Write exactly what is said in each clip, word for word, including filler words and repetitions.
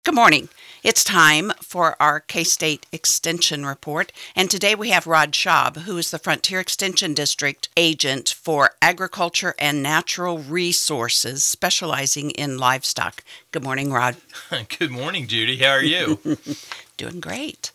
Good morning. It's time for our K-State Extension Report, and today we have Rod Schaub, who is the Frontier Extension District Agent for Agriculture and Natural Resources, specializing in livestock. Good morning, Rod. Good morning, Judy. How are you? Doing great.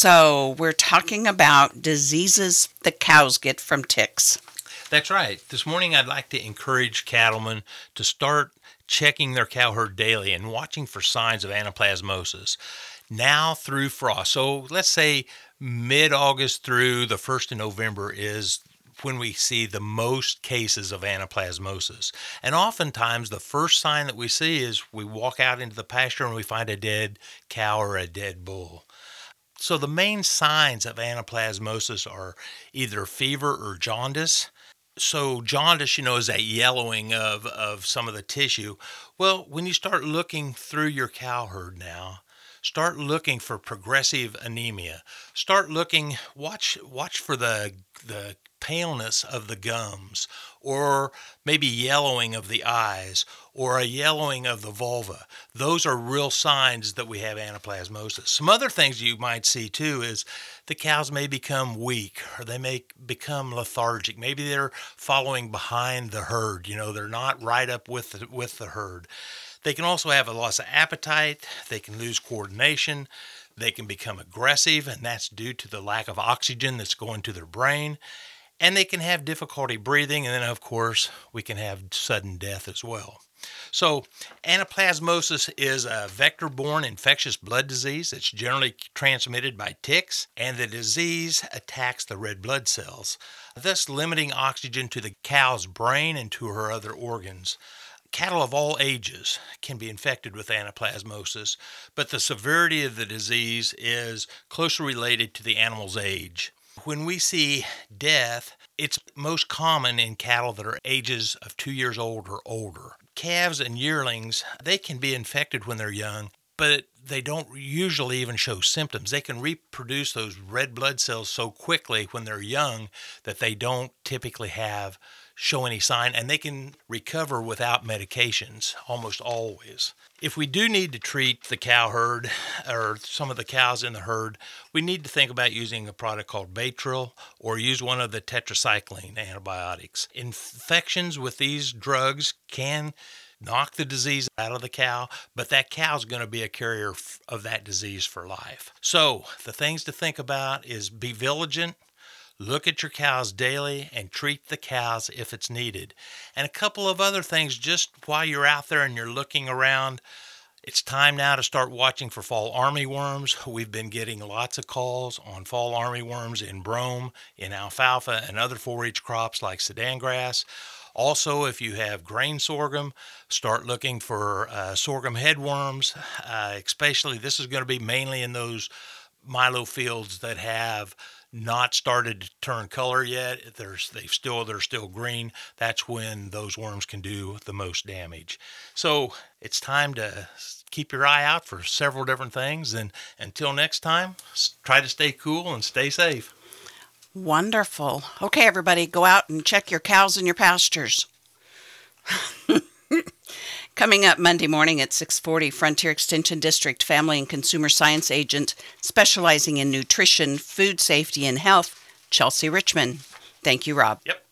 So we're talking about diseases the cows get from ticks. That's right. This morning I'd like to encourage cattlemen to start checking their cow herd daily and watching for signs of anaplasmosis now through frost. So let's say mid-August through the first of November is when we see the most cases of anaplasmosis. And oftentimes the first sign that we see is we walk out into the pasture and we find a dead cow or a dead bull. So the main signs of anaplasmosis are either fever or jaundice. So jaundice, you know, is that yellowing of, of some of the tissue. Well, when you start looking through your cow herd now, start looking for progressive anemia. Start looking, watch watch for the the paleness of the gums, or maybe yellowing of the eyes, or a yellowing of the vulva. Those are real signs that we have anaplasmosis. Some other things you might see too is the cows may become weak, or they may become lethargic. Maybe they're following behind the herd. You know, they're not right up with the, with the herd. They can also have a loss of appetite. They can lose coordination. They can become aggressive, and that's due to the lack of oxygen that's going to their brain. And they can have difficulty breathing, and then, of course, we can have sudden death as well. So anaplasmosis is a vector-borne infectious blood disease that's generally transmitted by ticks, and the disease attacks the red blood cells, thus limiting oxygen to the cow's brain and to her other organs. Cattle of all ages can be infected with anaplasmosis, but the severity of the disease is closely related to the animal's age. When we see death, it's most common in cattle that are ages of two years old or older. Calves and yearlings, they can be infected when they're young, but they don't usually even show symptoms. They can reproduce those red blood cells so quickly when they're young that they don't typically have show any sign, and they can recover without medications almost always. If we do need to treat the cow herd or some of the cows in the herd, we need to think about using a product called Baytril or use one of the tetracycline antibiotics. Infections with these drugs can knock the disease out of the cow, but that cow's going to be a carrier of that disease for life. So the things to think about is be vigilant. Look at your cows daily and treat the cows if it's needed. And a couple of other things just while you're out there and you're looking around. It's time now to start watching for fall armyworms. We've been getting lots of calls on fall armyworms in brome, in alfalfa, and other forage crops like Sudan grass. Also, if you have grain sorghum, start looking for uh, sorghum headworms. Uh, especially, this is going to be mainly in those milo fields that have not started to turn color yet. There's they've still they're still green. That's when those worms can do the most damage. So it's time to keep your eye out for several different things. And until next time, try to stay cool and stay safe. Wonderful. Okay, everybody, go out and check your cows in your pastures. Coming up Monday morning at six forty, Frontier Extension District Family and Consumer Science Agent specializing in nutrition, food safety, and health, Chelsea Richmond. Thank you, Rob. Yep.